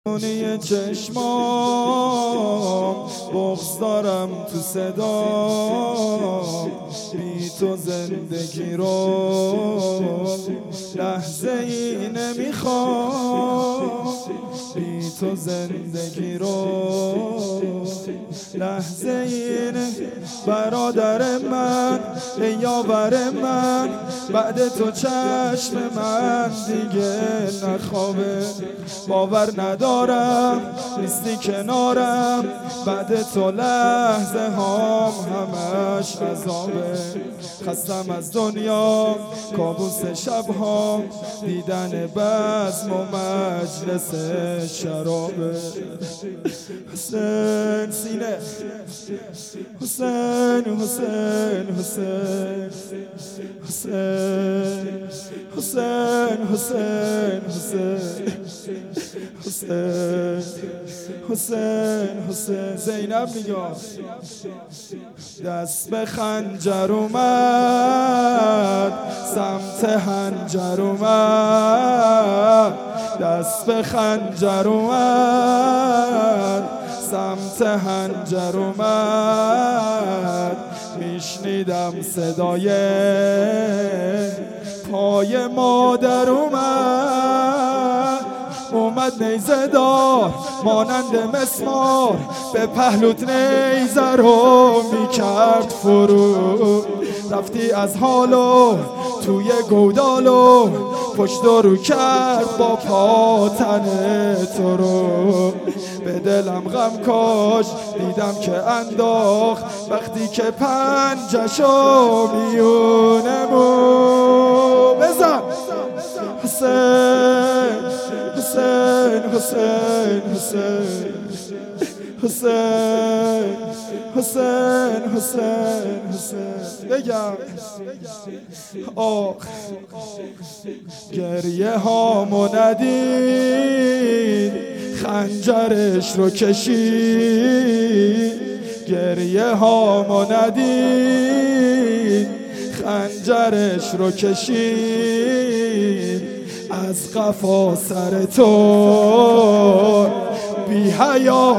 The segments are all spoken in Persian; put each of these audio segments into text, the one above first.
دنیای چشمام بغض دارم تو صدام، بی تو زندگی رو لحظه ای نمیخوام، بی تو زندگی رو لحظه ای برادر من، یاور من، بعد تو چشم من دیگه نخوابه، باور ندارم نیستی کنارم، بعد تو لحظه هام همش عذابه، خستم از دنیا کابوس شبهام، دیدن بزم و مجلس شرابه. حسین سینه، حسین حسین حسین حسین حسین حسین حسین حسین حسین زینب نگاه، دست به خنجر اومد سمت هنجر اومد، دست به خنجر اومد سمت هنجر اومد، میشنیدم صدای پای مادر اومد نیزه دار مانند مسمار، به پهلوت نیزه رو میکرد فرو، رفتی از حالو توی گودالو، پشت رو کرد با پاتن تو رو، به دلم غم کاش دیدم که انداخت وقتی که پنجشو میونمو بزن. حسین حسین حسین حسین حسین حسین حسین بگم آخ گریه هامو ندید خنجرش رو کشید، گریه هامو ندید خنجرش رو کشید، از قفا سر تو بی حیا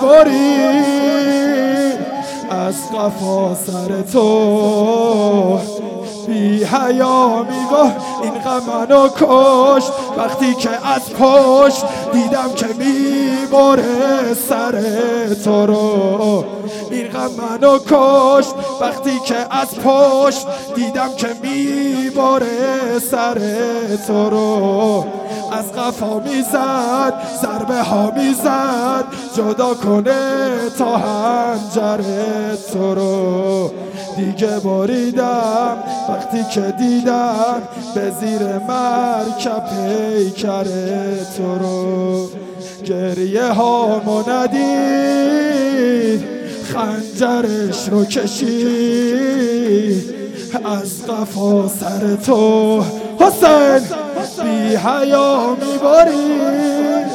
میبرید، از قفا سر تو بی حیا میگه این غم منو کشت وقتی که از پشت دیدم که میبره سر تو رو، این غم منو کشت وقتی که از پشت دیدم که میبره سر تو رو، از قفا میزد ضربه ها میزد جدا کنه تا هنجر تو رو، دیگه بریدم وقتی که دیدم به زیر مرکب پیکر تو رو، گریه هامو ندید خنجرش رو کشید، از قفا سر تو حسین بی حیا میبرید،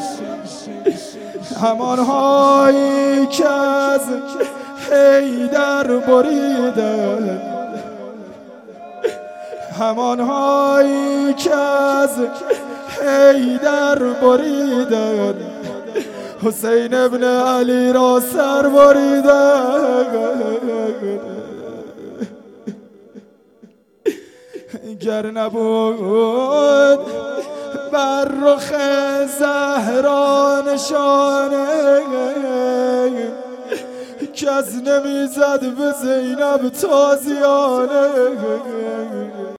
همان هایی که از حیدر بریدن، همان هایی که از حیدر بریدن، حسین ابن علی را سر بریدن، گر نبود بر رخ زهرا نشانه، کس نمیزد به زینب تازیانه.